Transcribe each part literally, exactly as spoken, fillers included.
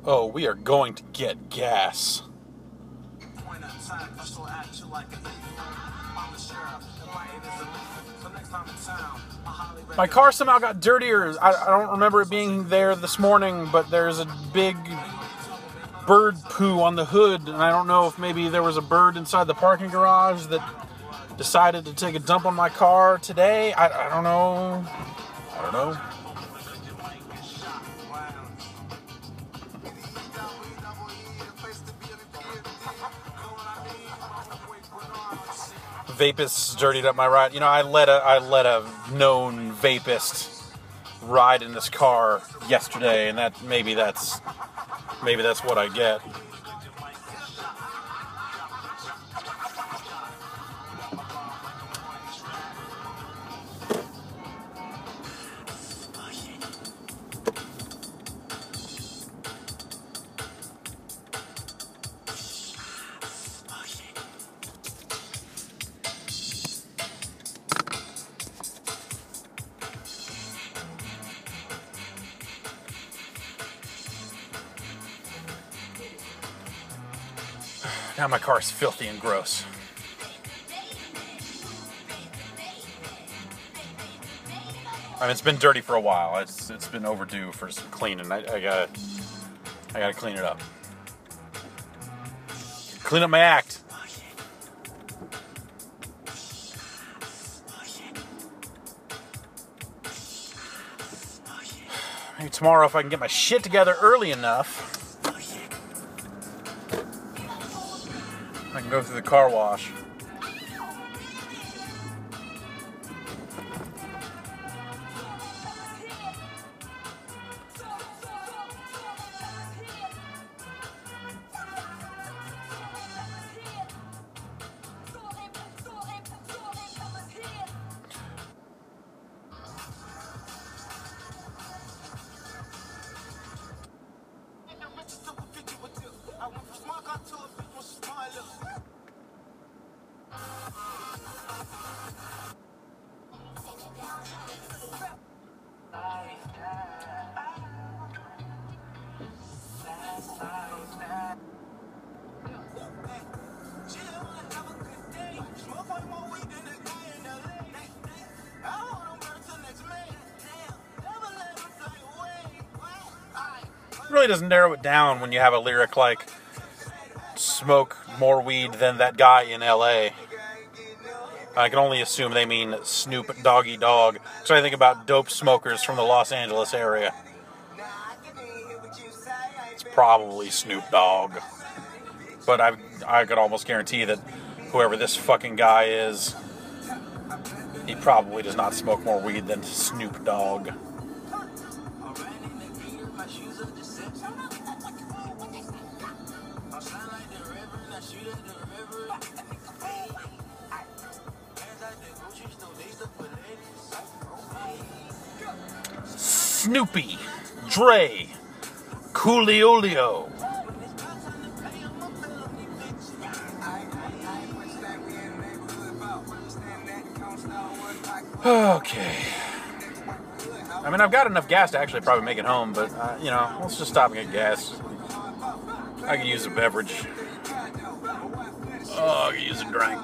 Oh, we are going to get gas. My car somehow got dirtier. I, I don't remember it being there this morning, but there's a big bird poo on the hood, and I don't know if maybe there was a bird inside the parking garage that decided to take a dump on my car today. I, I don't know. I don't know. Vapists dirtied up my ride. You know, I let a I let a known vapist ride in this car yesterday, and that maybe that's maybe that's what I get. Now my car's filthy and gross. I mean, it's been dirty for a while. It's it's been overdue for some cleaning. I, I gotta I gotta clean it up. Clean up my act. Maybe tomorrow, if I can get my shit together early enough, I can go through the car wash. Really doesn't narrow it down when you have a lyric like smoke more weed than that guy in L A. I can only assume they mean Snoop Doggy Dogg. So I think about dope smokers from the Los Angeles area. It's probably Snoop Dogg. But I I could almost guarantee that whoever this fucking guy is, he probably does not smoke more weed than Snoop Dogg. Snoopy, Dre, Coolio. Okay. I mean, I've got enough gas to actually probably make it home, but, uh, you know, let's just stop and get gas. I could use a beverage. Oh, I could use a drink.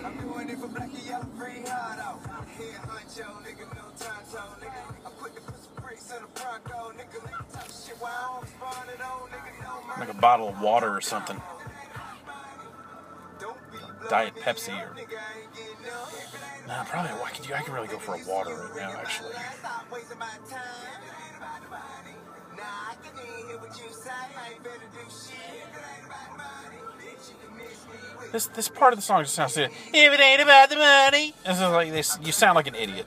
Like a bottle of water or something. Diet Pepsi or... Nah, probably, I could, I could really go for a water right now, actually. This this part of the song just sounds like, if it ain't about the money. This is like this. You sound like an idiot.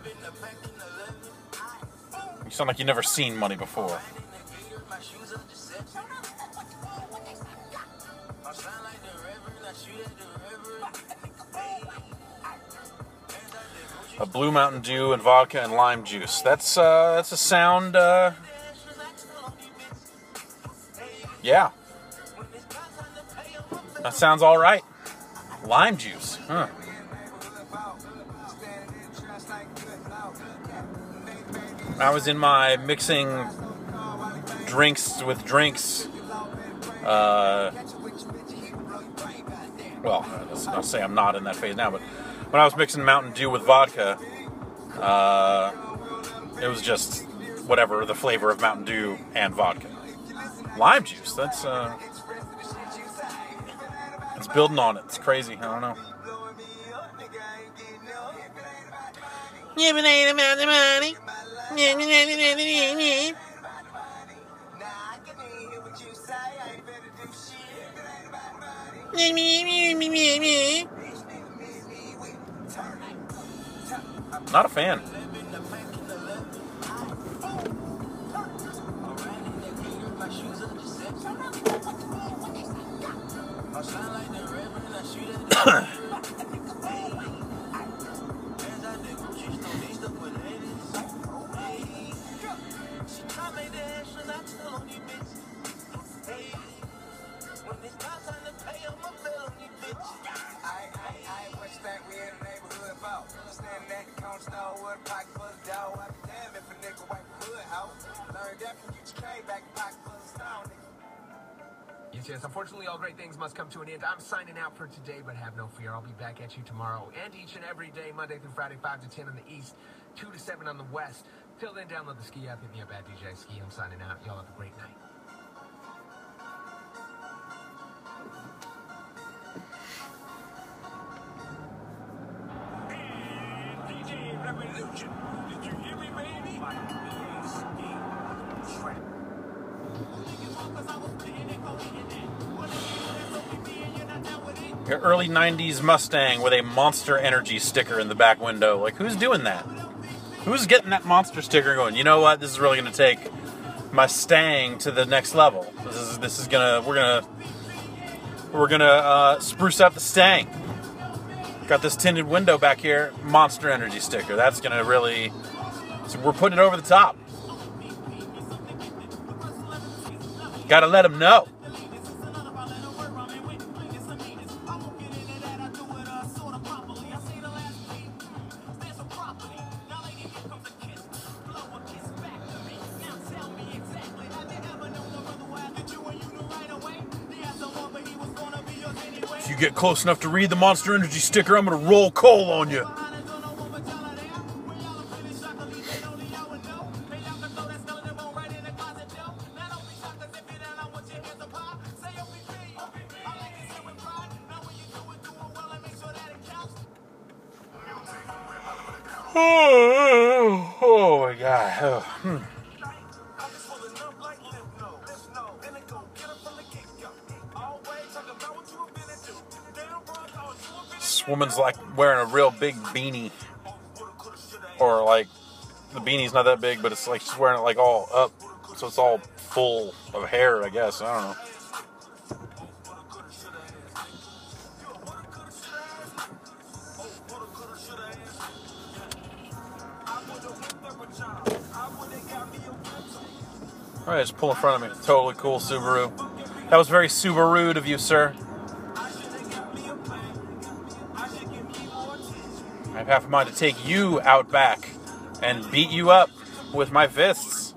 You sound like you've never seen money before. A Blue Mountain Dew and vodka and lime juice. That's uh, that's a sound. Uh, yeah, that sounds all right. Lime juice, huh? I was in my mixing drinks with drinks Uh, well, I'll say I'm not in that phase now, but when I was mixing Mountain Dew with vodka, uh, it was just whatever the flavor of Mountain Dew and vodka. Lime juice, that's, uh, it's building on it. It's crazy. I don't know. Not a fan. Yes, yes, unfortunately all great things must come to an end. I'm signing out for today, but have no fear. I'll be back at you tomorrow and each and every day, Monday through Friday, five to ten on the East, two to seven on the West. Till then, download the Ski app. Hit me up at D J Ski. I'm signing out. Y'all have a great night. D J Revolution. Did you hear me, baby? Your early nineties Mustang with a Monster Energy sticker in the back window. Like, who's doing that? Who's getting that Monster sticker going, you know what, this is really going to take my Stang to the next level. This is, this is going to, we're going to, we're going to uh, spruce up the Stang. Got this tinted window back here, Monster Energy sticker. That's going to really, so we're putting it over the top. Got to let them know. If you get close enough to read the Monster Energy sticker, I'm going to roll coal on you. Oh, oh my God. Oh. Hmm. This woman's like wearing a real big beanie. Or like, the beanie's not that big, but it's like she's wearing it like all up. So it's all full of hair, I guess. I don't know. Alright, just pull in front of me. Totally cool Subaru. That was very Subaru of you, sir. I have half a mind to take you out back and beat you up with my fists.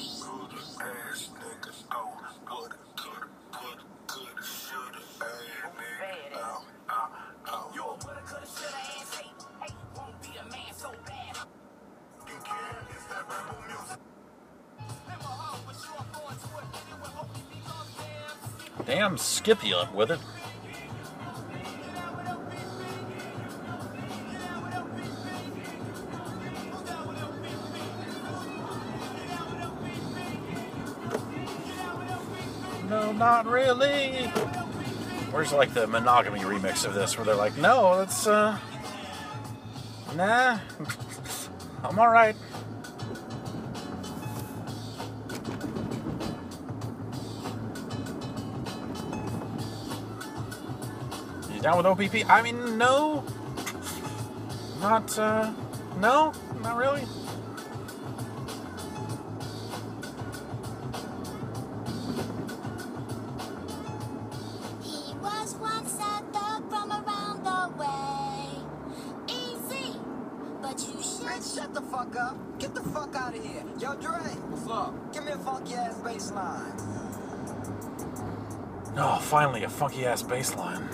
Damn Scipula with it. No, not really. Where's like the monogamy remix of this where they're like, no, it's uh nah. I'm alright. Down with O P P? I mean, no. Not, uh, no, not really. He was once a thug from around the way. Easy, but you should. Man, shut the fuck up. Get the fuck out of here. Yo, Dre. What's up? Give me a funky ass bass line. Oh, finally a funky ass bass line.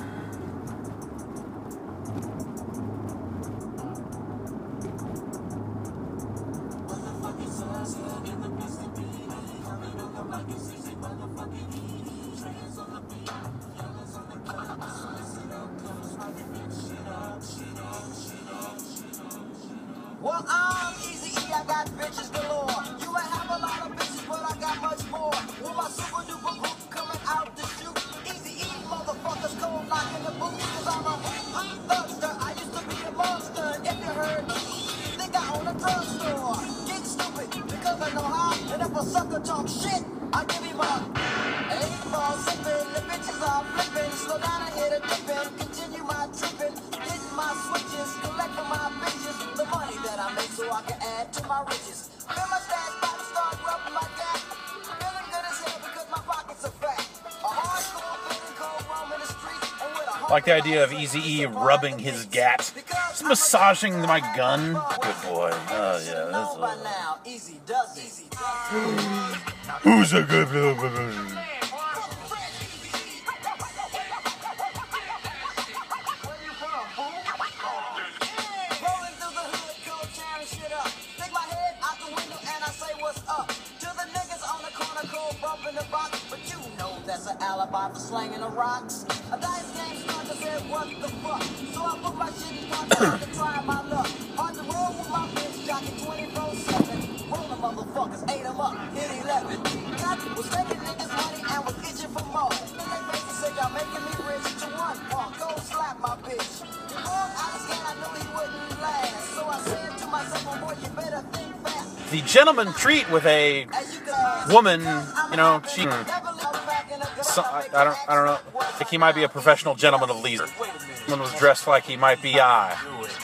Well, I'm Easy E, I got bitches galore. You might have a lot of bitches, but I got much more. With my super duper group coming out to shoot. Easy E, motherfuckers cold knocking the boots. Cause I'm a thugster, I used to be a monster. If you heard me, think I own a drugstore. Get stupid, because I know how. And if a sucker talk shit, I give him a eight ball sipping. The bitches are flipping. Slow down and hit a dipping. Continue my tripping. Hitting my switches. Collecting my bitches. The money that I make so I can add to my riches. Feel my stash, about to start rubbing my cat. Feeling good as hell because my pockets are fat. A hardcore feeling cold roaming the streets. And with a Like the idea of Eazy-E rubbing his gat. Just massaging my gun. Good boy. Oh, yeah. That's by now, easy does easy. Who's a good boy? Alibi for slanging the rocks. A dice game starter said, what the fuck? So I put my shit in contact to try my luck. On the road with my bitch, jockey twenty-four seven. Rolling motherfuckers, ate them up, hit eleven. Got was making niggas money and was itching for more. Then they basically said, y'all making me rich to one punk. Go slap my bitch. Before I was scared, I knew he wouldn't last. So I said to myself, oh boy, you better think fast. The gentleman treat with a woman, you know, she. So, I, I don't, I don't know. I think he might be a professional gentleman of leisure. Someone was dressed like he might be I.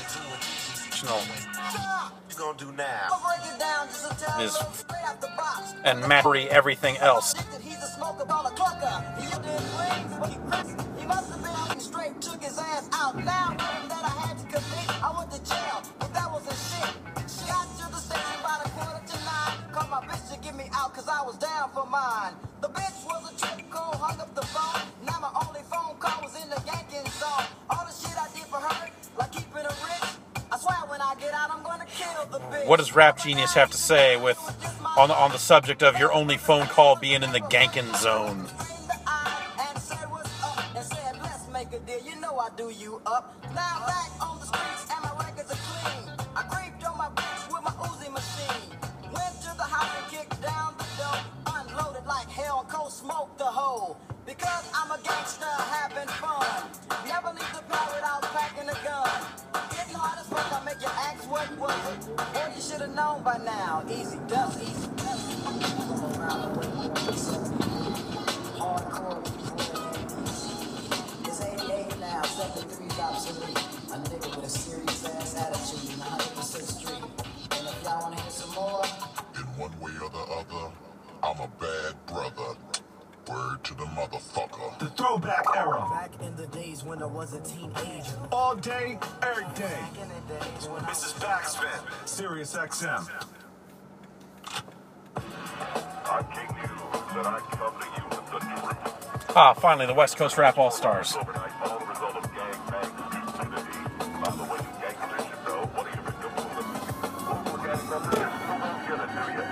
Is and Mattery everything else. Cause I was down for mine. The bitch was a trick call, hung up the phone. Now my only phone call was in the yanking zone. All the shit I did for her, like keeping her rich. I swear when I get out, I'm gonna kill the bitch. What does Rap Genius have to say with on the on the subject of your only phone call being in the ganking zone? And said what's up, and said let's make a deal. You know I do you up. Now back on the streets and my records are clean. I creeped on my bitch with my Uzi machine. Went to the house and kicked down the door. Unloaded like hell, cold smoked the hole. Because I'm a gangster having fun. Never leave the pad without packing a gun. Getting hard as fuck, I make you ask what was it. Boy, you should have known by now. Easy does, easy does. Hardcore. It's eighty-eight now, seventy-three obsolete. A nigga with a serious ass attitude and one hundred percent street. And if y'all wanna hear some more, in one way or the other, I'm a bad brother. Word to the motherfucker. The throwback era. back in the days when I was a teenager. All day, every day. Back in the days when I This is Backspin, Sirius X M. I came to you that I come to you with the truth. Ah, finally, the West Coast Rap All-Stars. Overnight, all the result of gang bang stupidity. By the way, you gangsters should know, what are you doing with them? We're getting up there. Who's gonna do you?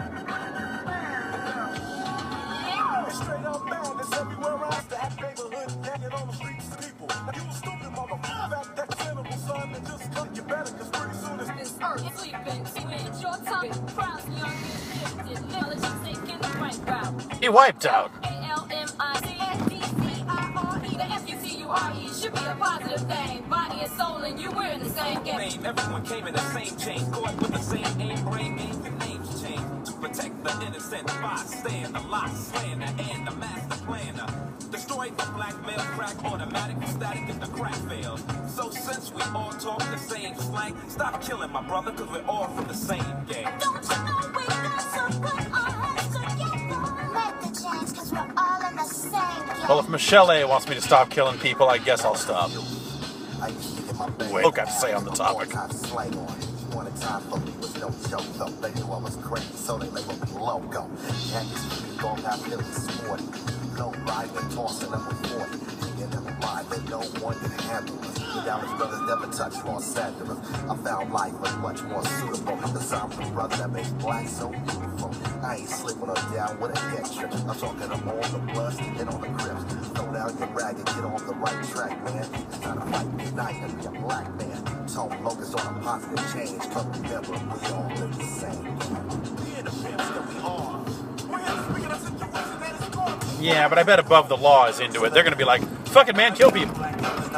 Straight up madness everywhere I that neighborhood hanging on the streets of people. You a stupid motherfucker, that, that cynical son, and just cut you better, cause pretty soon it's This earth sleeping, switch your tongue, crowds young and shifted, knowledge is taking the right route. He wiped out. A L M I C S D C I R E, the F U C U R E should be a positive thing. Body and soul and you, we're in the same game. Everyone came in the same chain, going with the same aim, brain, name, your names change. To protect the innocent, bystand, the lot, slaying the end, the master planner. Destroy the blackmail, crack, automatic, static if the crack fails. So since we all talk the same slang, stop killing my brother, cause we're all from the same gang. Don't you know we got to put our heads together? Make the change, cause we're all in the same game. Well, if Michelle A wants me to stop killing people, I guess I'll stop. I used to get my bag. Wait, look, I have to say on the topic. Slang on it. One time for me was no joke though. They knew I was crazy, so they labeled me loco. Yankees for me, both have Philly sporty. low, riding and tossing them with forty. Thinking in the mind that no one can handle us. The Dallas brothers never touch Los Angeles. I found life was much more suitable. The sound of the brother that makes black so beautiful. I ain't slipping her down with a head trip. I'm talking to all the bloods and all the crips. Throw down your rag and get on the right track, man. It's time to fight, unite, and be a black man. Tone focus on a positive change. Come remember, we all live the same. We in the fence that we are. We're here to speak in a situation that is going. Yeah, but I bet Above the Law is into it. They're gonna be like, fuck it, man, kill people. We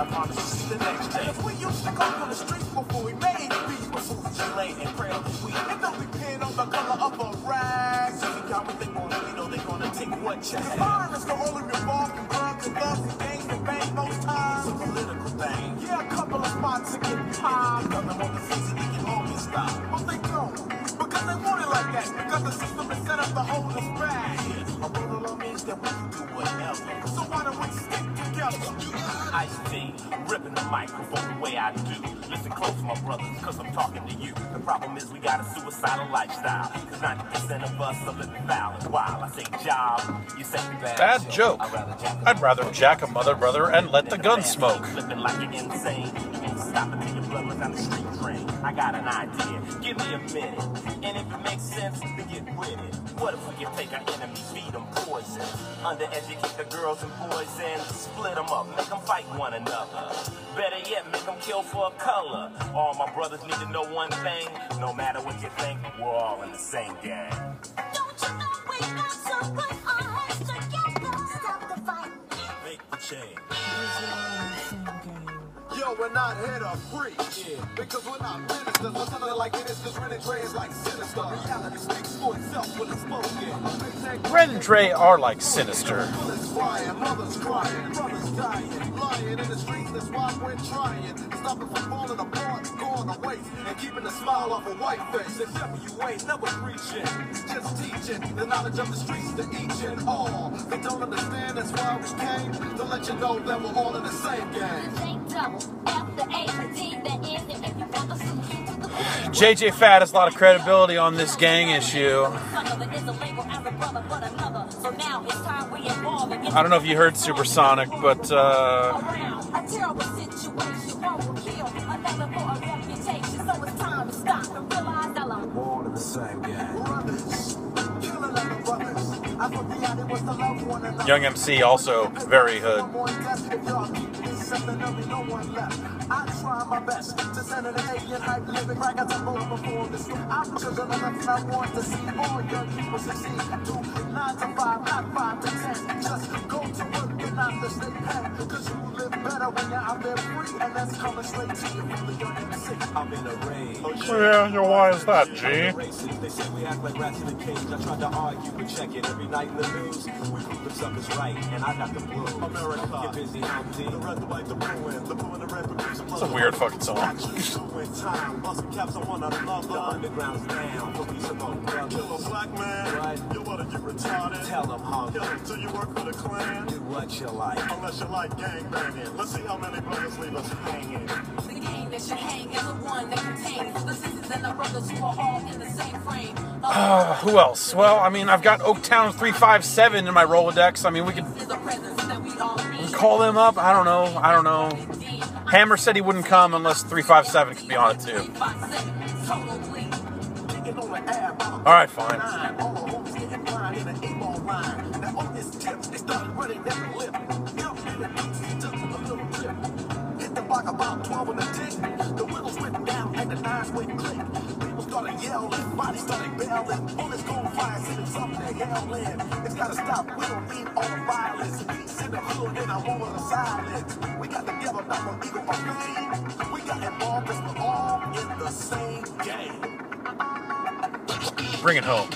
used to go on the streets before we made it. We were food, lane, and prayer. We end up depending on the color of a rag. So we got what they want, we know they're gonna take what you have. Violence can only revolve in drugs and thugs and gangs and bang most times. It's a political thing. Yeah, a couple of spots to get high. Because they want the season, they can always stop. But they don't. Because they want it like that. Because the system is set up to hold us back. Yeah, a brother law means that we can do whatever. So why don't we stick together? Ice-T, ripping the microphone the way I do. Listen close, my brothers, cause I'm talking to you. The problem is we got a suicidal lifestyle. Cause ninety percent of us are living foul and wild. I say job, you say bad, Bad joke. I'd rather jack a mother brother and let the gun smoke. Flipping like you're insane. You ain't stopping till your blood runs down the street drain. I got an idea, give me a minute. And if it makes sense, then get with it. What if we can take our enemy, feed them poison? Undereducate the girls and boys and split them up, make them fight one another. Better yet, make them kill for a color. All my brothers need to know one thing. No matter what you think, we're all in the same gang. Don't you know we got to put our heads together? Stop the fight. Make the change. Yo, we're not here to preach. Yeah. Because we're not ministers. We're something like it is. Because Ren and Dre is like sinister. Reality speaks for itself when it's spoken. Ren and Dre are like Sinister. Bullets flying, mothers crying, brothers dying, lying in the streets. That's why we're trying to stop it from falling apart, going to waste, and keeping the smile off a white face. Except when you ain't never preaching, just teaching the knowledge of the streets to each and all. They don't understand. That's why we came to let you know that we're all in the same game. J J Fad has a lot of credibility on this gang issue. I don't know if you heard Supersonic, but uh, All in the same game. Young M C also very hood. I try my best to send an alien hype living right at the moment before this. I'm because of nothing I want to see all young people succeed. Do nine to five, not five to ten. Just go to work and not to stay packed. Because you live better when you're out there free, and that's coming straight to you from the young M C. I'm in a rage. Yeah, why is that, G? They say we act like rats in a cage. I tried to argue and check it every night in the news. We prove the suckers right, and I got the blue. America, get busy, I'm D. The red, the white, the blue, and the blue and the red. It's a weird fucking song. Time, busting caps on one another. The underground's down. Police are no brothers. Kill a black man. Right. You wanna get retarded? Tell them, huh? Kill him till you work for the Klan. Do what you like. Unless you like gangbanging. Let's see how many brothers leave us hanging. The gang that should hang is the one that contains the sisters and the brothers who are all in the same frame. Uh, who else? Well, I mean, I've got Oaktown three five seven in my Rolodex. I mean, we could, we could call them up. I don't know. I don't know. Hammer said he wouldn't come unless three five seven could be on it too. Alright, fine. Hit the block about twelve in the ten. The whittles went down and the knives went click. People started yelling, bodies started bailing. Bullets going flying, sending something to hell in. It's gotta stop, we don't need all the violence. Peace in the hood and I want the silence. We got together, not no ego or fame. We got involved cause we're all in the same game. Bring it home.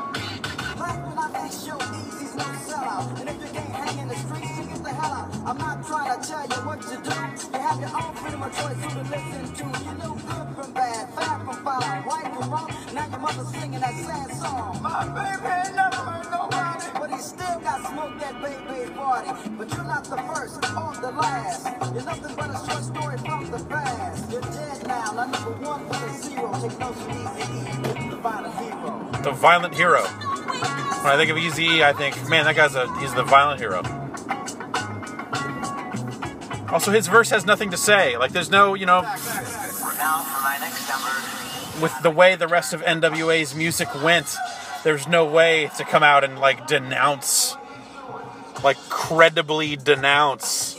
And if you can't hang in the streets, you get the hell out. I'm not trying to tell you what to do. You have your own freedom of choice who to listen to. You know good from bad, fat from foul, right from wrong. Now your mother's singing that sad song. My baby ain't never hurt nobody, but he still got smoked that baby party. But you're not the first or the last. You're nothing but a short story from the past. You're dead now. Now number one for the zero. Take notes from Easy E, the violent hero. The violent hero. When I think of Eazy-E, I think, man, that guy's a he's the violent hero. Also, his verse has nothing to say. Like, there's no, you know, Now for my next number. with the way the rest of N W A's music went, there's no way to come out and, like, denounce, like, credibly denounce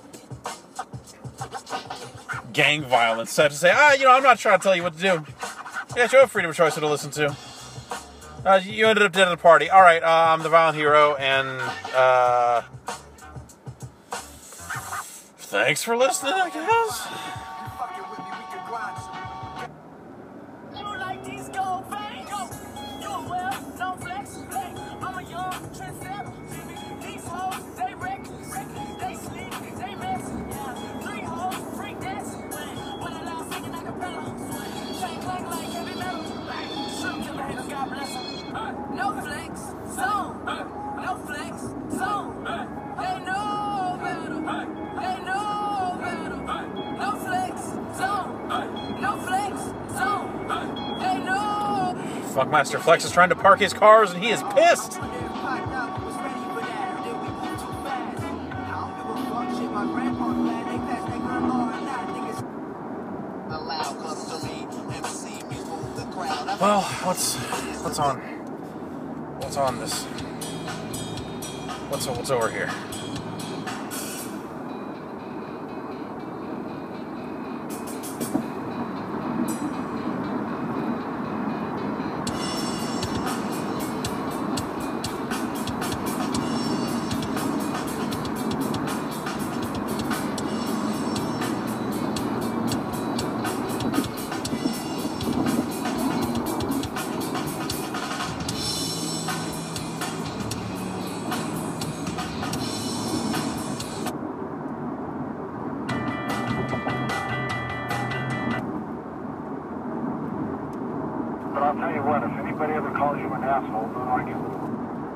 gang violence. So to say, ah, you know, I'm not trying to tell you what to do. Yeah, you have freedom of choice to listen to. Uh, you ended up dead at the party. All right, uh, I'm the violent hero, and uh, thanks for listening, I guess. You like these gold veins? You a well, no flex. Hey, I'm a young trendsetter. These hoes, they wreck, they sleep, they mess. Three hoes, freak dance. When I loud singing like a pedal. Chain clank like heavy metal. Shoot till the haters, God bless them. No flex, zone. No flex, zone. They know better. They know better. No flex, zone. No flex, zone. They know. Funkmaster Flex is trying to park his cars, and he is pissed. Well, what's what's on? What's on this? What's what's over here? But I'll tell you what, if anybody ever calls you an asshole, don't argue with them.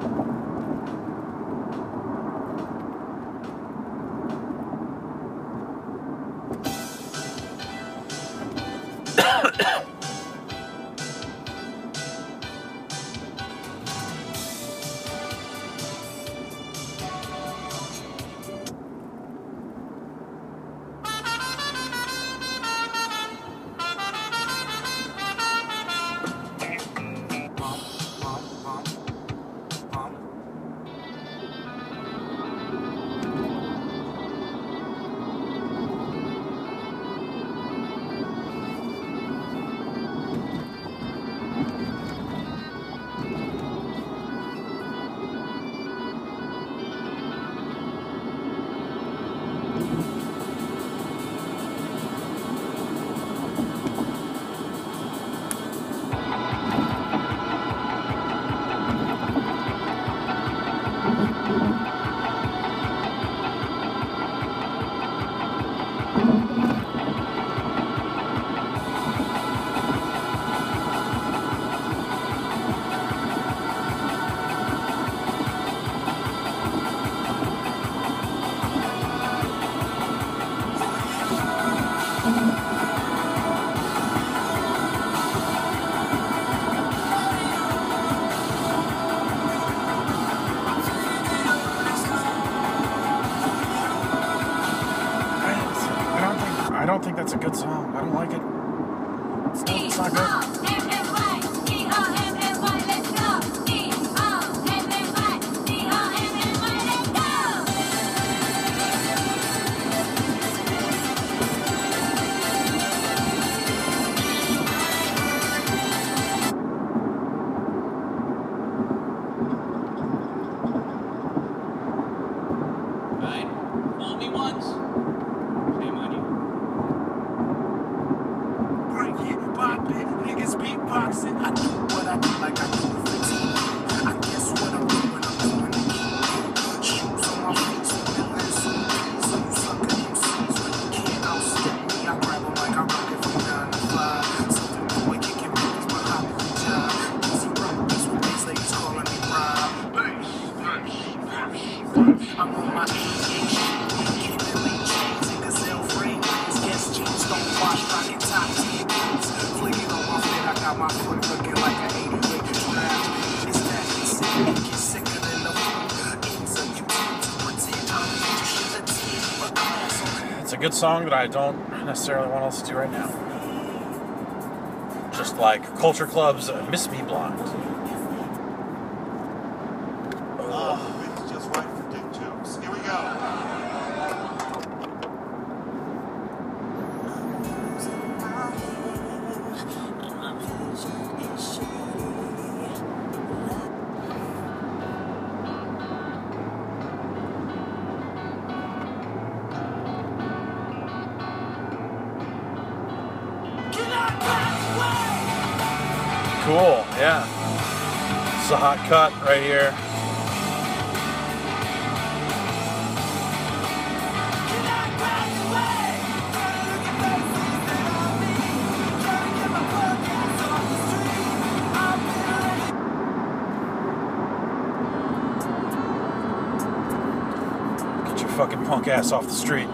I don't think that's a good song. I don't like it. It's not, it's not good. My foot looking like an eighty-eight. good song that I don't necessarily want to listen to right now. Just like Culture Club's uh, Miss Me Blind. Oh, it's just right for dick jokes. Here we go. Cool, yeah. It's a hot cut right here. Get your fucking punk ass off the street.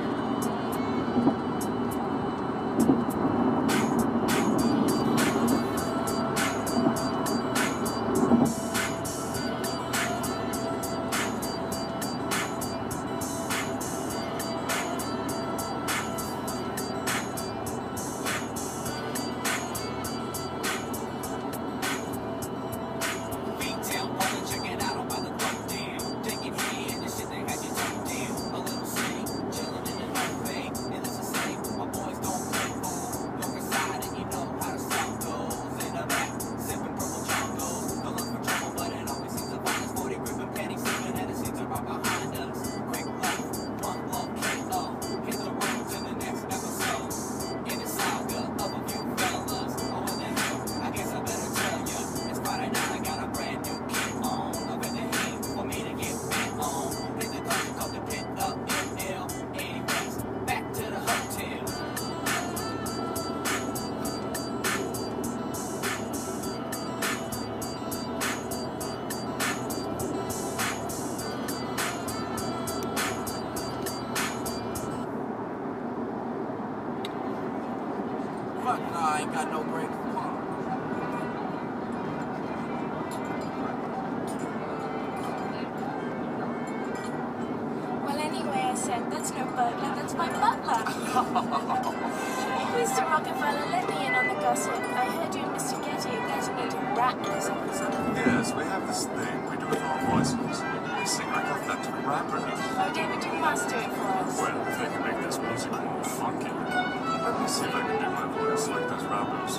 Fuck no, I ain't got no break. Well, anyway, I said, that's no burglar, that's my butler. Mister Rockefeller, let me in on the gossip. I heard you and Mister Getty are getting into rap music or something. Yes, we have this thing we do with our voices. We sing like authentic rappers. Oh, David, you must do it for us. Well, if they can make this music more funky, let me see if I can do my voice like those rappers.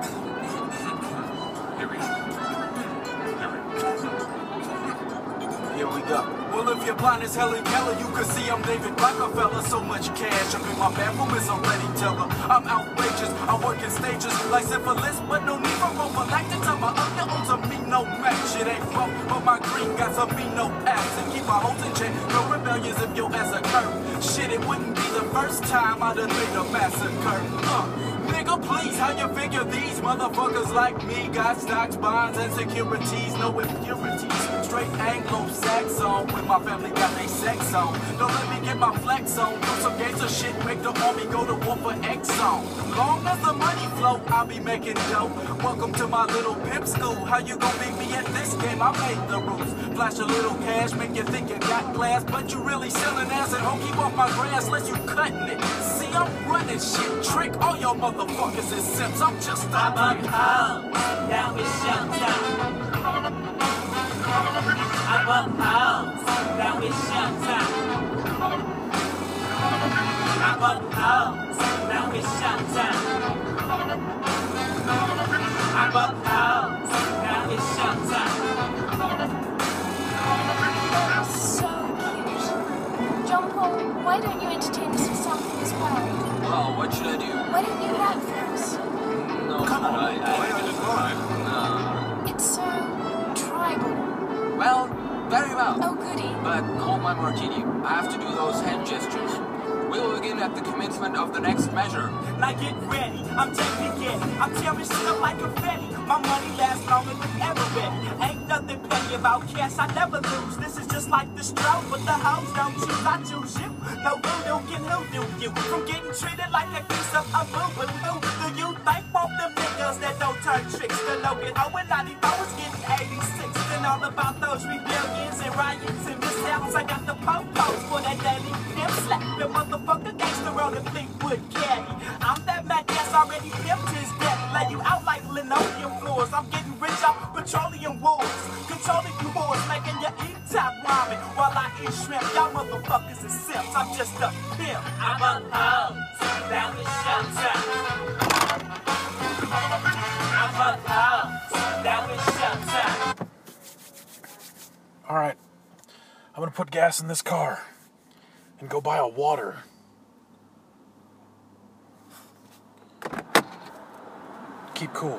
Here we go. Here we go. Here we go. Well, if you're blind as Helen Keller, you can see I'm David Rockefeller. So much cash up in my bathroom is already teller. I'm outrageous. I work in stages like syphilis, but no need for prophylactics. I'm a under to me no match. It ain't rough, but my green got some amino acids and keep my hoes in check. No rebellions if your ass a curve. Shit, it wouldn't be the first time I'd have made a massacre. Uh. Nigga, please, how you figure these motherfuckers like me got stocks, bonds, and securities, no impurities? Straight Anglo-Saxon when my family got their sex on. Don't let me get my flex on. Do some gangster shit, make the army go to war for Exxon. Long as the money flow, I'll be making dough. Welcome to my little pimp school. How you gon' beat me at this game? I made the rules. Flash a little cash, make you think you got class, but you really selling ass and don't keep off my grass unless you cutting it. See, I'm running shit. Trick all your motherfuckers and simps. I'm just a I'm up home, down with Showtime. I'm up home, down with Showtime. I'm up home, down with Showtime. I'm up home, down with Showtime. So cute. John Paul, why don't you entertain us with something as well? Oh, what should I do? Why don't you rap for us? No, come on, I, I, I It's so tribal. Well, very well. Oh, goody. But hold my martini. I have to do those hand gestures. We will begin at the commencement of the next measure. Now get ready, I'm taking it. I'm tearing shit up like confetti. My money lasts longer than ever ready. Ain't nothing petty about cash, I never lose. This is just like the stroke, but the hoes don't choose, I choose you. No voodoo can hoodoo you. From getting treated like a piece of a boo boo. Do you think both them niggas girls that don't turn tricks. The Logan O and ninety-four was getting eighty-six. And all about those rebellions and riots and mishaps. I got the po-pos for that daily pimp slap. The motherfucker gangster on the Fleetwood caddy. I'm that Mac that's already pimped his death. Lay you out like linoleum floors. I'm getting rich off petroleum wars. Controlling you whores, making you eat top ramen while I eat shrimp. Y'all motherfuckers is simps. I'm just a pimp. I'm a hoe. Down the shelter. I'm a hoe. Down the shelter. All right, I'm gonna put gas in this car and go buy a water. Keep cool.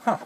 Huh.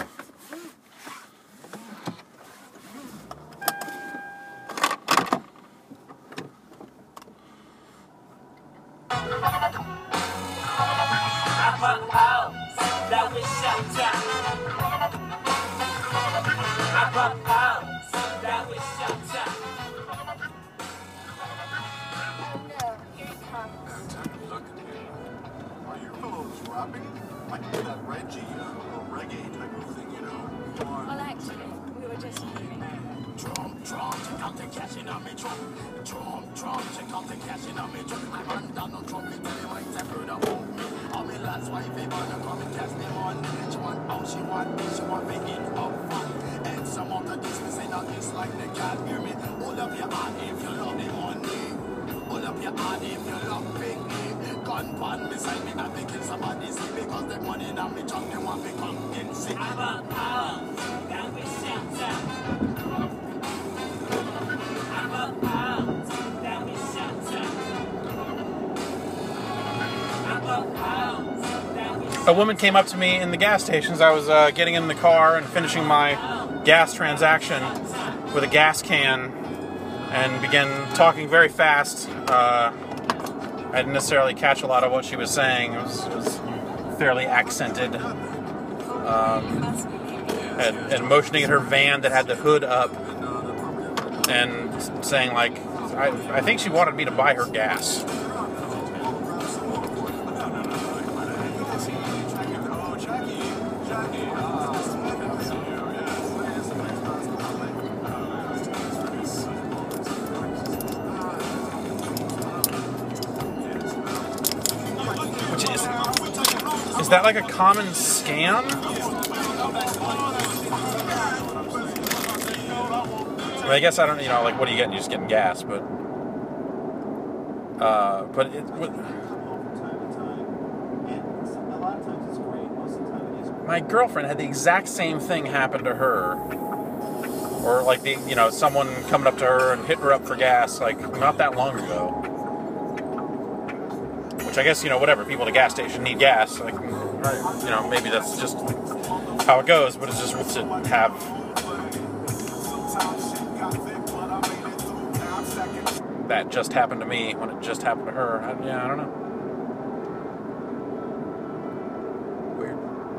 Are you fellows rapping? Like that Reggie uh, or reggae type of thing, you know? Well, actually, we were just moving. Drum, drum, check out the cash in a me drum. Drum, drum, check out the cash in a me drum. My man down no trumpet, tell him I have heard about me. All me lads wife, they wanna come and catch me on. She want all she want, she want me in up front. And some of the distance ain't not this like they can't hear me. Hold up your hand if you love the money. Hold up your hand if you love big me. Gun pan beside me, I be kill somebody see because the money now me junk, they want me come in see. I'm a house, that we shelter. I'm a house, that we shelter. I'm a house, that we shelter. A woman came up to me in the gas stations. I was uh, getting in the car and finishing my gas transaction with a gas can and began talking very fast. Uh, I didn't necessarily catch a lot of what she was saying. It was, it was fairly accented. Um, and, and motioning at her van that had the hood up and saying, like, I, I think she wanted me to buy her gas. Which is, is that like a common scam? I mean, I guess I don't, you know, like, what are you getting? You're just getting gas, but, uh, but it, what, my girlfriend had the exact same thing happen to her, or like the, you know, someone coming up to her and hitting her up for gas, like, not that long ago. Which I guess, you know, whatever, people at a gas station need gas, like, you know, maybe that's just how it goes, but it's just to have that just happened to me when it just happened to her. I, yeah, I don't know. Weird.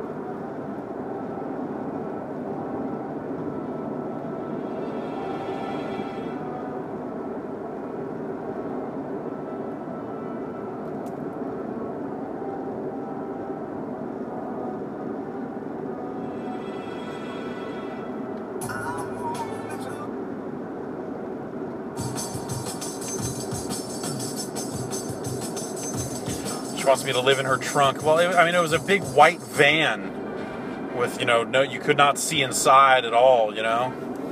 She wants me to live in her trunk. Well, it, I mean, it was a big white van with, you know, no, you could not see inside at all, you know.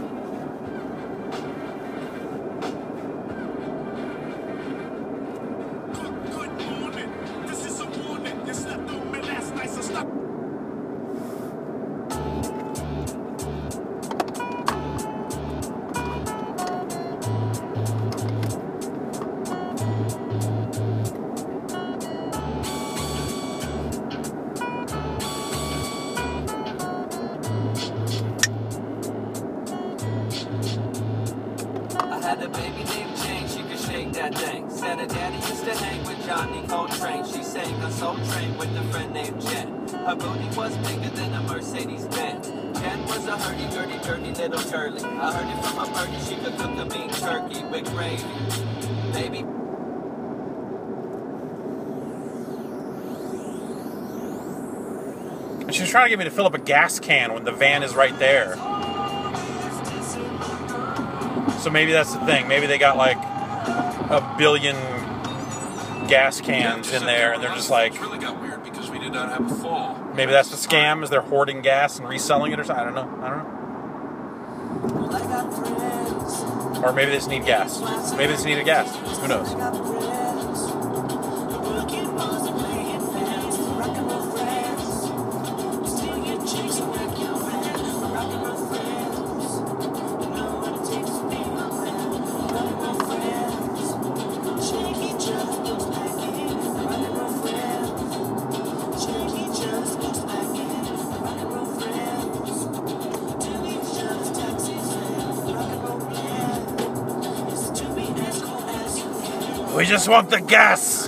Had a baby named Jane, she could shake that thing. Said her daddy used to hang with Johnny Coltrane. She sang a soul train with a friend named Jen. Her booty was bigger than a Mercedes Benz. Jen was a hurdy-gurdy, dirty little curly. I heard it from a birdie, she could cook a mean turkey with gravy. Baby. And she was trying to get me to fill up a gas can when the van is right there. So maybe that's the thing. Maybe they got like a billion gas cans in there, and they're just like. Really got weird because we did not have a fall. Maybe that's the scam. Is they're hoarding gas and reselling it or something? I don't know. I don't know. Or maybe they just need gas. Maybe they just needed gas. Who knows? We just want the gas.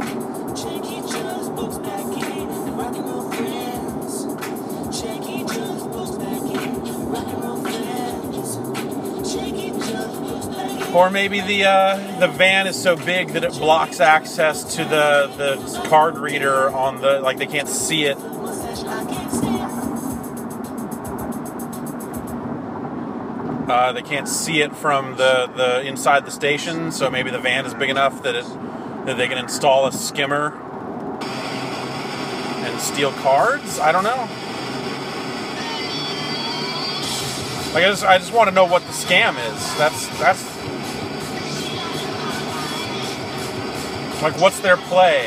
Or maybe the uh, the van is so big that it blocks access to the the card reader on the, like they can't see it. Uh, they can't see it from the, the inside the station, so maybe the van is big enough that it that they can install a skimmer and steal cards. I don't know. Like I just I just want to know what the scam is. That's that's. Like, what's their play?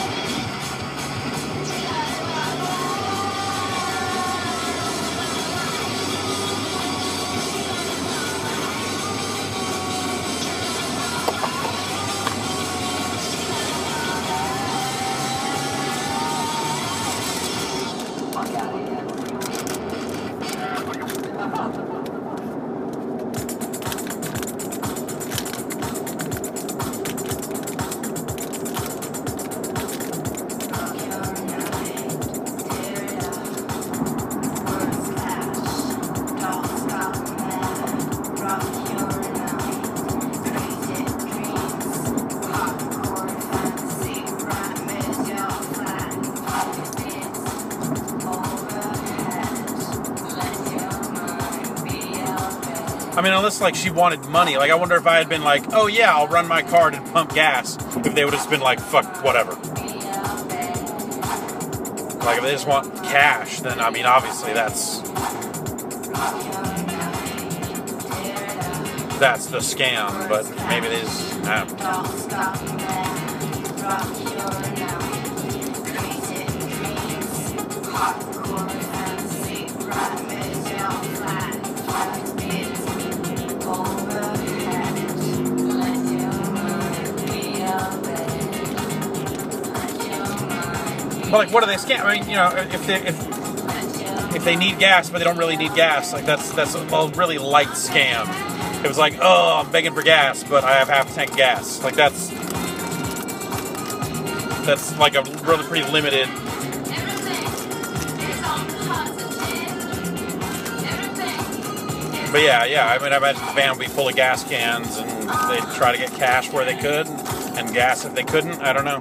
I mean, unless, like, she wanted money. Like, I wonder if I had been like, oh, yeah, I'll run my card and pump gas. If they would have just been like, fuck, whatever. Like, if they just want cash, then, I mean, obviously that's... That's the scam, but maybe they just... I don't But like, what do they scam? I mean, you know, if they if if they need gas, but they don't really need gas, like that's that's a really light scam. It was like, oh, I'm begging for gas, but I have half a tank of gas. Like that's that's like a really pretty limited. But yeah, yeah, I mean, I imagine the van would be full of gas cans, and they'd try to get cash where they could, and gas if they couldn't. I don't know.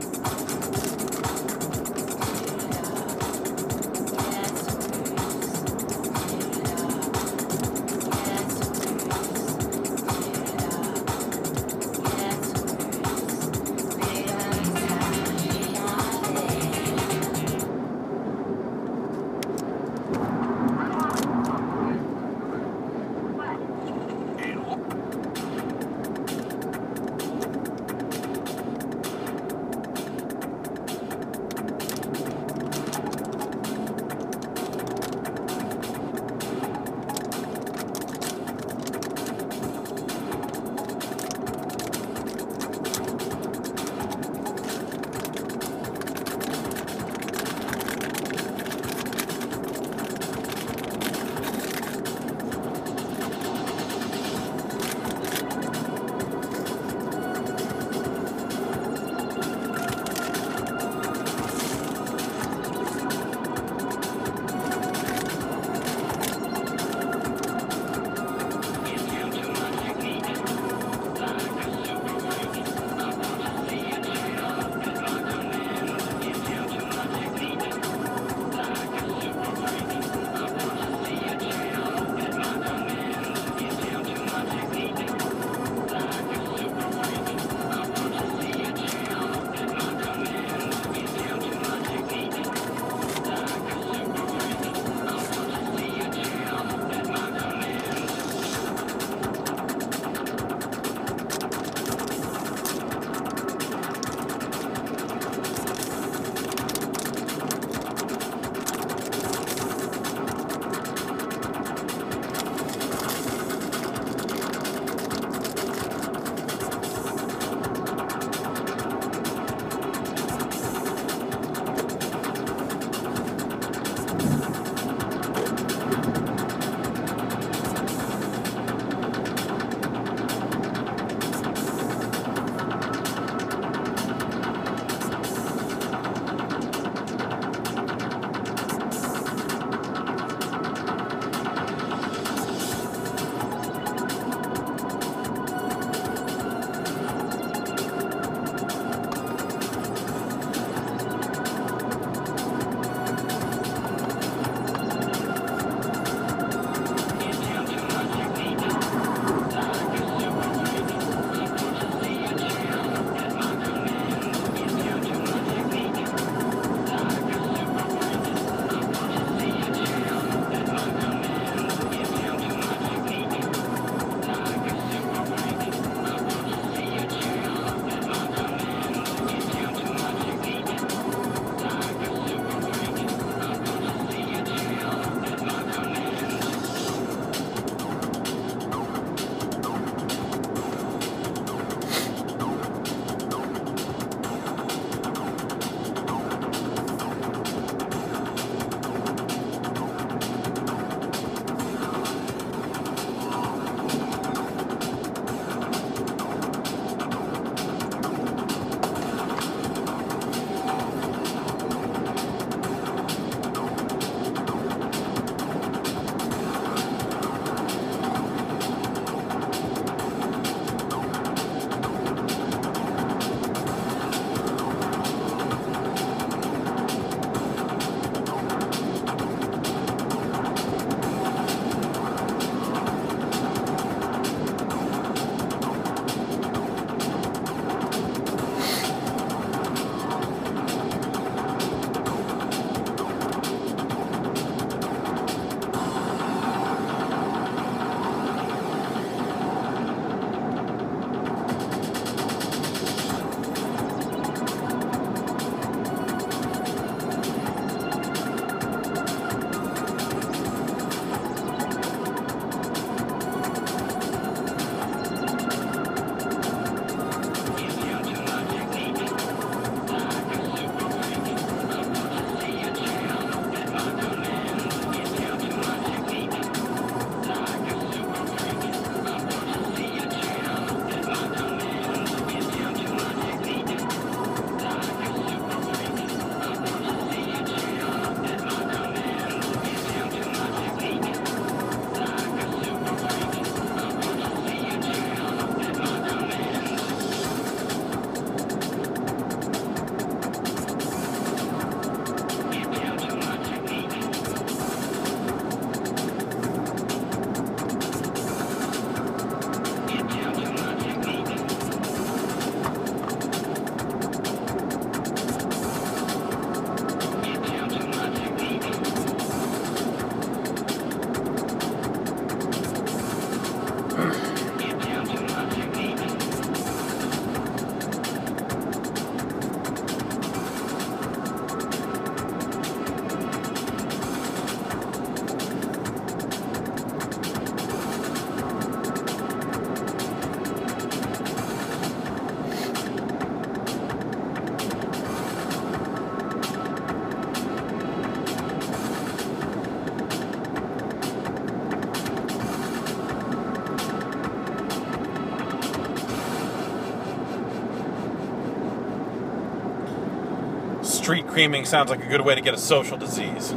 street creaming sounds like a good way to get a social disease.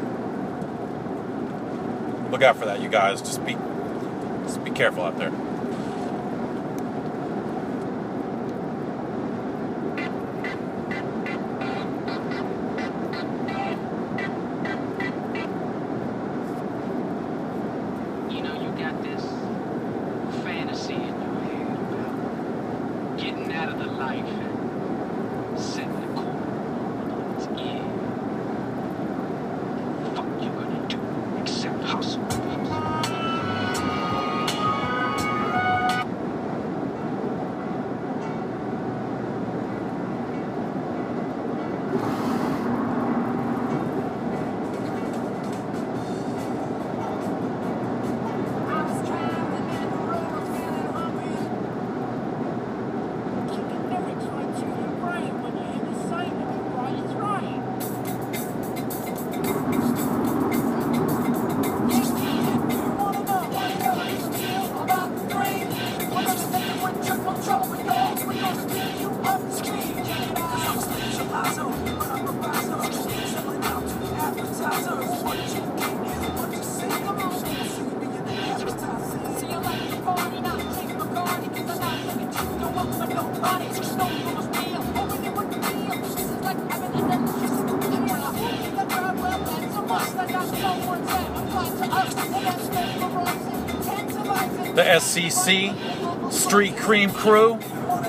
Look out for that, you guys. Just be, just be careful out there. You know, you got this fantasy in your head about getting out of the life and setting the corner. Yeah. Fuck you gonna do except hustle. The S C C Street Cream Crew.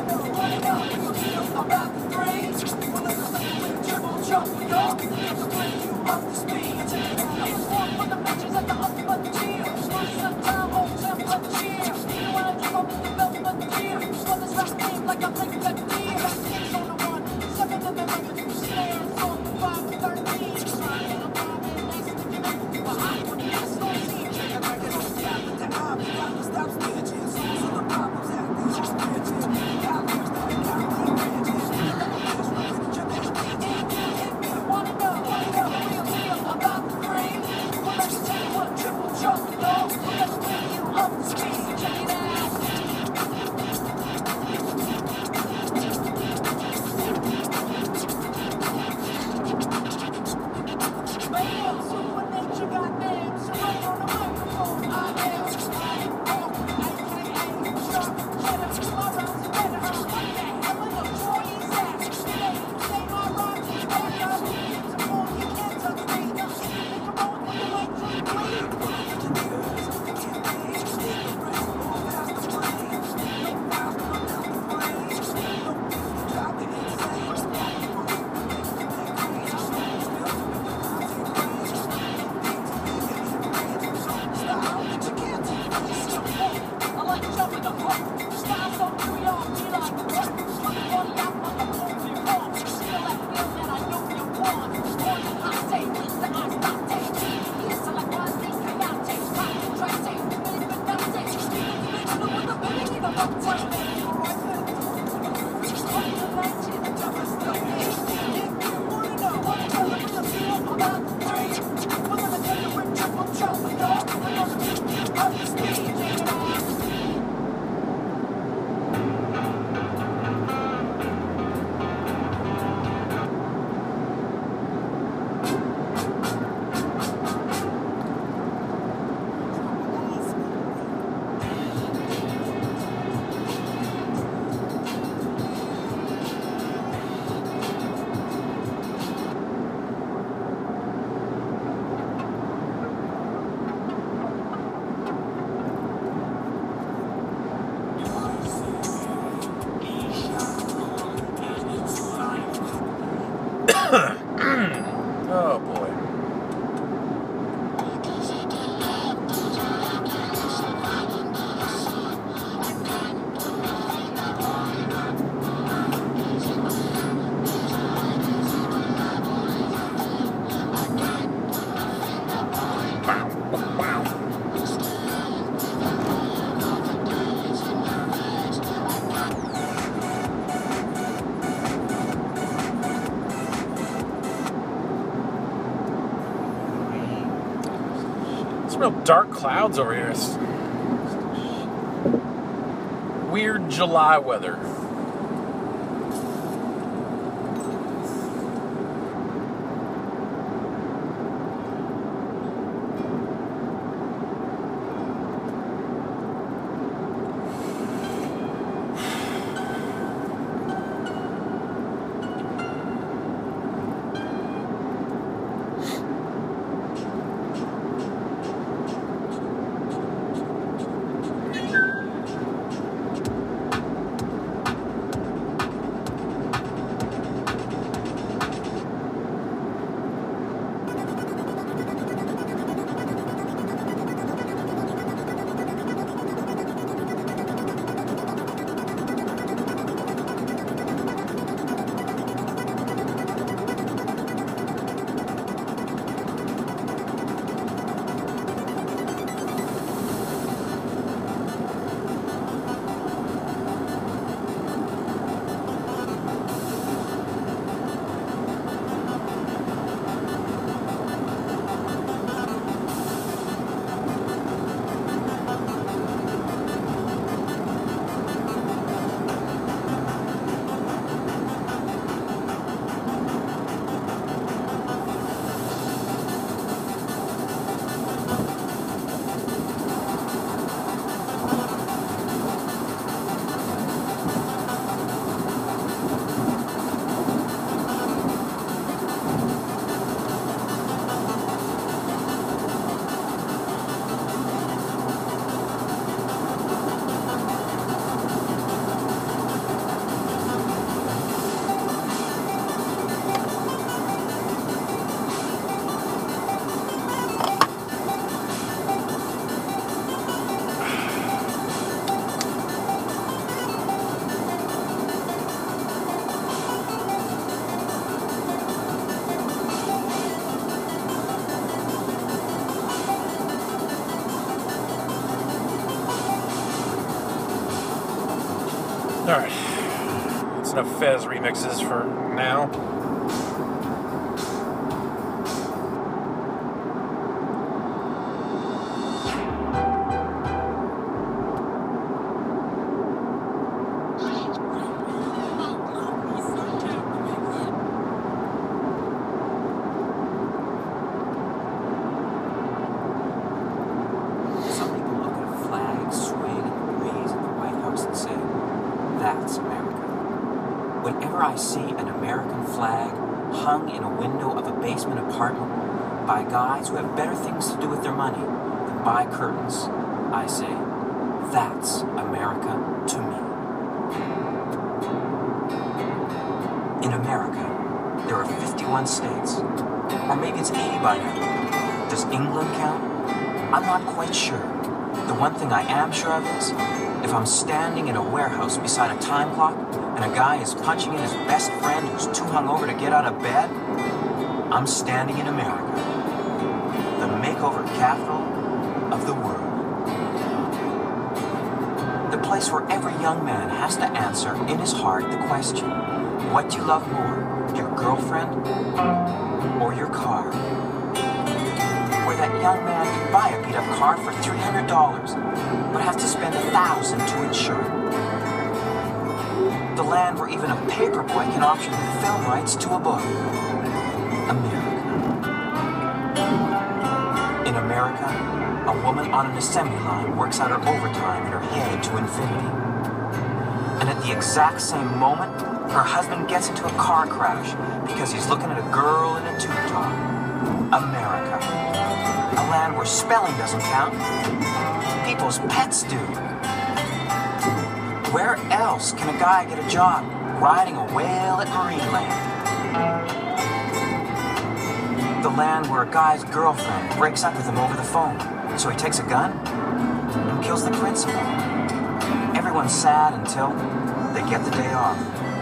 Oh boy. Real dark clouds over here. It's weird July weather. Alright. That's enough Fez remixes for now. Whenever I see an American flag hung in a window of a basement apartment by guys who have better things to do with their money than buy curtains, I say, that's America to me. In America, there are fifty-one states, or maybe it's eighty by now. Does England count? I'm not quite sure. The one thing I am sure of is, if I'm standing in a warehouse beside a time clock and a guy is punching in his best friend who's too hungover to get out of bed, I'm standing in America, the makeover capital of the world. The place where every young man has to answer in his heart the question, what do you love more, your girlfriend or your car? Where that young man can buy a beat-up car for three hundred dollars, but has to spend a thousand dollars to insure it. The land where even a paperboy can option the film rights to a book. America. In America, a woman on an assembly line works out her overtime in her head to infinity. And at the exact same moment, her husband gets into a car crash because he's looking at a girl in a tube-top. America. A land where spelling doesn't count. People's pets do. Where else can a guy get a job riding a whale at Marineland? The land where a guy's girlfriend breaks up with him over the phone, so he takes a gun and kills the principal. Everyone's sad until they get the day off.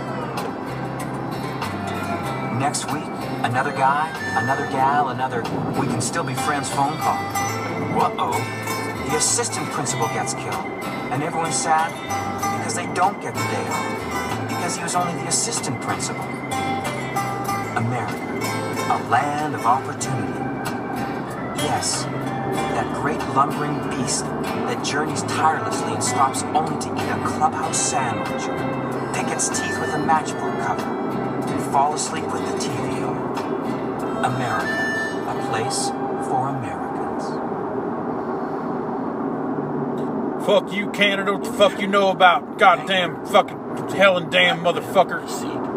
Next week, another guy, another gal, another we can still be friends phone call. Uh-oh, the assistant principal gets killed, and everyone's sad because they don't get the day off, because he was only the assistant principal. America, a land of opportunity. Yes, that great lumbering beast that journeys tirelessly and stops only to eat a clubhouse sandwich, pick its teeth with a matchbook cover, and fall asleep with the T V on. America, a place for Americans. Fuck you, Canada. What the fuck you know about goddamn fucking hell and damn motherfucker?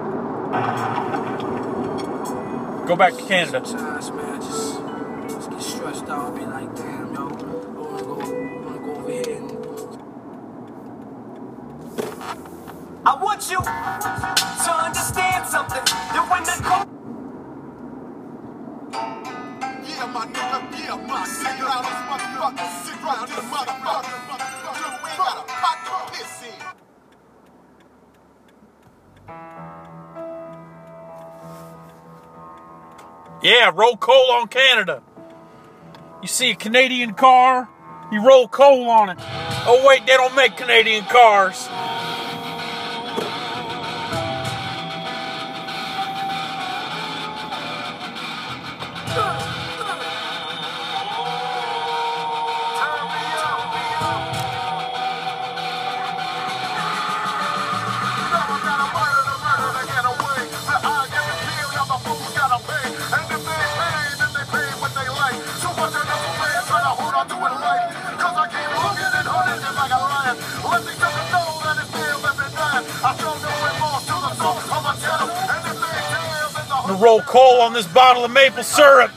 Go back to Canada. Sometimes, man, I just, just get stressed out. Be like, damn, yo, I wanna go, I wanna go over here and. I want you to understand something. That when they call. Yeah, my nigga, yeah, my sick around this motherfucker, sick around this motherfucker. You ain't got a pot to piss in. Yeah, roll coal on Canada. You see a Canadian car, you roll coal on it. Oh wait, they don't make Canadian cars. Roll coal on this bottle of maple syrup.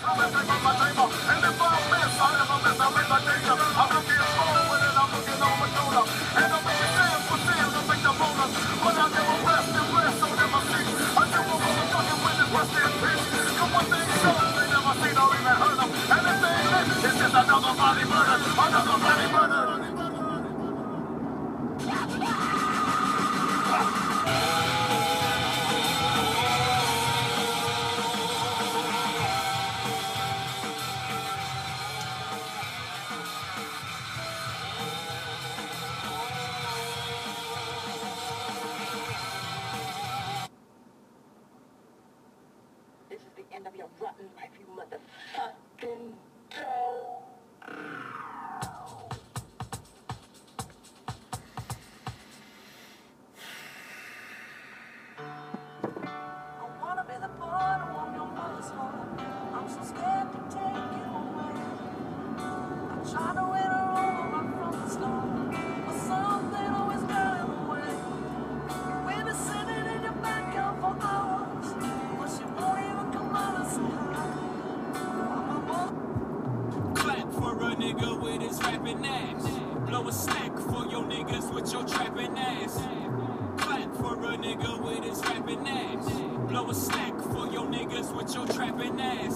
trapping ass. Blow a stack for your niggas with your trapping ass. Clap for a nigga with his rapping ass. Blow a stack for your niggas with your trapping ass.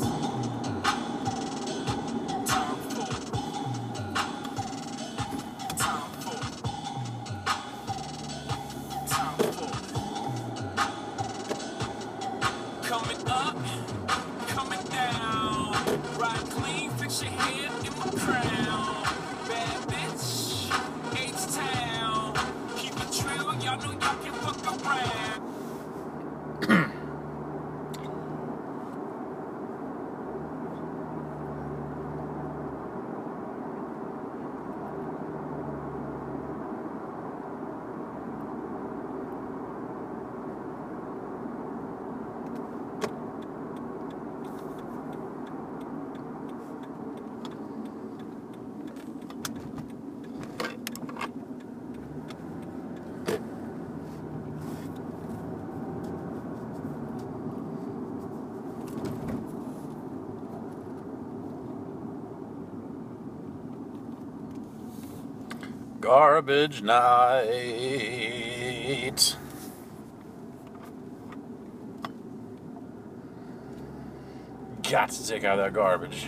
Time for. Time for. Time for. Coming up, coming down. Ride clean, fix your hair in my crown. Bad bitch, H-Town. Keep it trill, y'all know y'all can fuck around. Garbage night. Got to take out that garbage.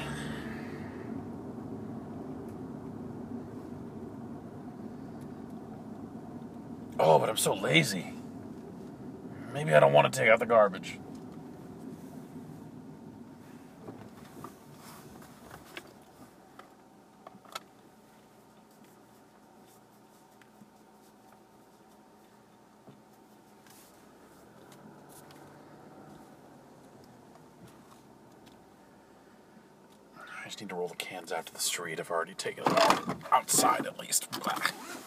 Oh, but I'm so lazy. Maybe I don't want to take out the garbage. I just need to roll the cans out to the street. I've already taken it out outside at least. Blah.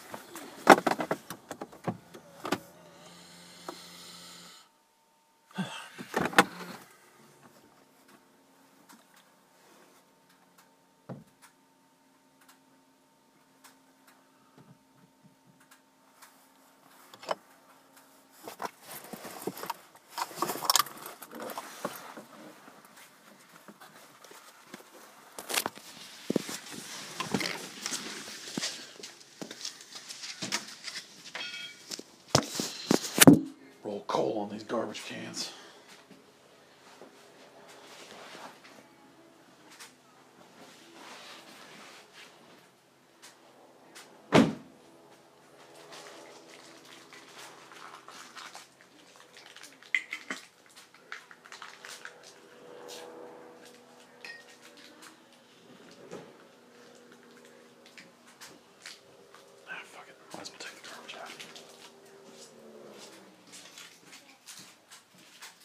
Roll coal on these garbage cans. Ah, fuck it. Might as well take the garbage out.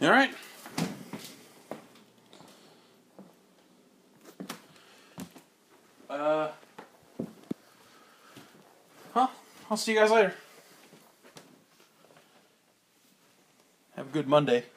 All right. Uh. Well, I'll see you guys later. Have a good Monday.